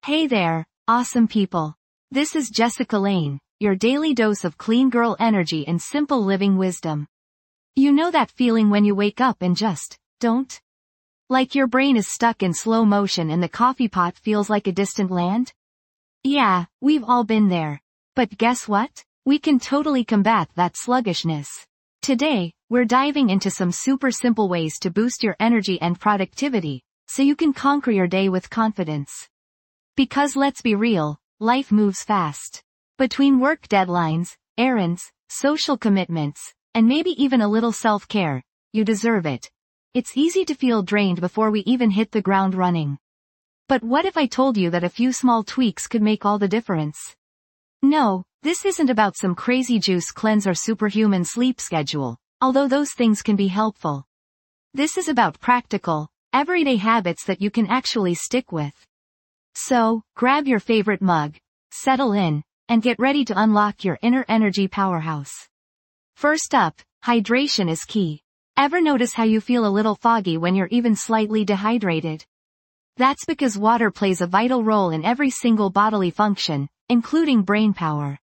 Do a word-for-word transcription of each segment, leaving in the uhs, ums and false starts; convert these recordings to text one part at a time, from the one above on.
Hey there, awesome people. This is Jessica Lane, your daily dose of clean girl energy and simple living wisdom. You know that feeling when you wake up and just don't? Like your brain is stuck in slow motion and the coffee pot feels like a distant land? Yeah, we've all been there. But guess what? We can totally combat that sluggishness. Today, we're diving into some super simple ways to boost your energy and productivity, so you can conquer your day with confidence. Because let's be real, life moves fast. Between work deadlines, errands, social commitments, and maybe even a little self-care, you deserve it. It's easy to feel drained before we even hit the ground running. But what if I told you that a few small tweaks could make all the difference? No, this isn't about some crazy juice cleanse or superhuman sleep schedule, although those things can be helpful. This is about practical, everyday habits that you can actually stick with. So, grab your favorite mug, settle in, and get ready to unlock your inner energy powerhouse. First up, hydration is key. Ever notice how you feel a little foggy when you're even slightly dehydrated? That's because water plays a vital role in every single bodily function, including brain power.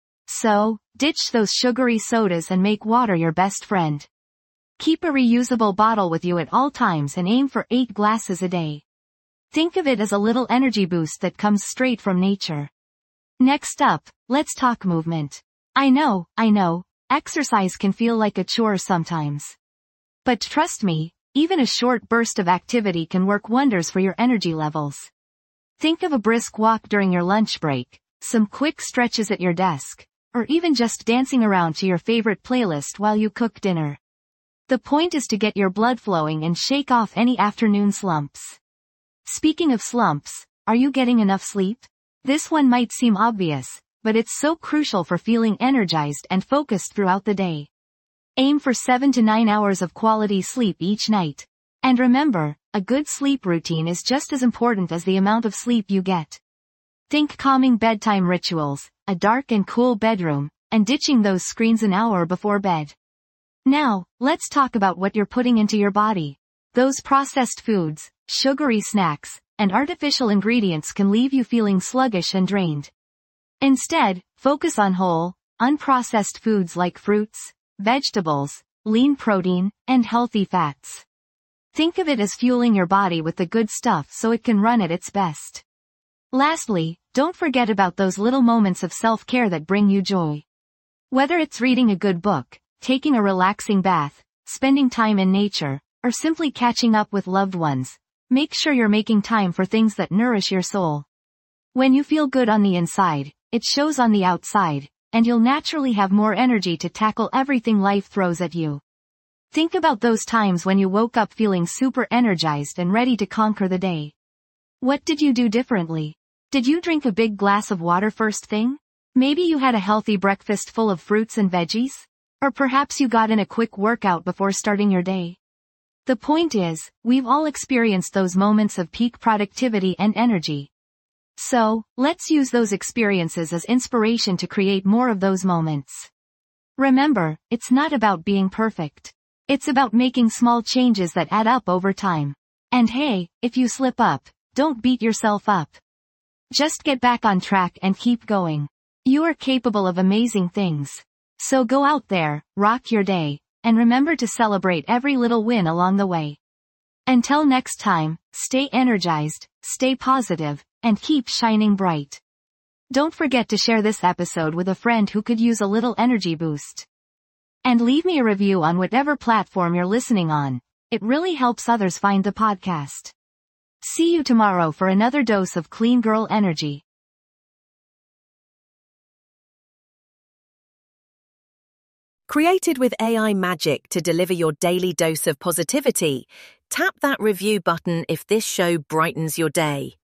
So, ditch those sugary sodas and make water your best friend. Keep a reusable bottle with you at all times and aim for eight glasses a day. Think of it as a little energy boost that comes straight from nature. Next up, let's talk movement. I know, I know, exercise can feel like a chore sometimes. But trust me, even a short burst of activity can work wonders for your energy levels. Think of a brisk walk during your lunch break, some quick stretches at your desk, or even just dancing around to your favorite playlist while you cook dinner. The point is to get your blood flowing and shake off any afternoon slumps. Speaking of slumps, are you getting enough sleep? This one might seem obvious, but it's so crucial for feeling energized and focused throughout the day. Aim for seven to nine hours of quality sleep each night. And remember, a good sleep routine is just as important as the amount of sleep you get. Think calming bedtime rituals, a dark and cool bedroom, and ditching those screens an hour before bed. Now, let's talk about what you're putting into your body. Those processed foods, sugary snacks, and artificial ingredients can leave you feeling sluggish and drained. Instead, focus on whole, unprocessed foods like fruits, vegetables, lean protein, and healthy fats. Think of it as fueling your body with the good stuff so it can run at its best. Lastly, don't forget about those little moments of self-care that bring you joy. Whether it's reading a good book, taking a relaxing bath, spending time in nature, or simply catching up with loved ones, make sure you're making time for things that nourish your soul. When you feel good on the inside, it shows on the outside, and you'll naturally have more energy to tackle everything life throws at you. Think about those times when you woke up feeling super energized and ready to conquer the day. What did you do differently? Did you drink a big glass of water first thing? Maybe you had a healthy breakfast full of fruits and veggies? Or perhaps you got in a quick workout before starting your day? The point is, we've all experienced those moments of peak productivity and energy. So, let's use those experiences as inspiration to create more of those moments. Remember, it's not about being perfect. It's about making small changes that add up over time. And hey, if you slip up, don't beat yourself up. Just get back on track and keep going. You are capable of amazing things. So go out there, rock your day, and remember to celebrate every little win along the way. Until next time, stay energized, stay positive, and keep shining bright. Don't forget to share this episode with a friend who could use a little energy boost. And leave me a review on whatever platform you're listening on. It really helps others find the podcast. See you tomorrow for another dose of clean girl energy. Created with A I magic to deliver your daily dose of positivity, tap that review button if this show brightens your day.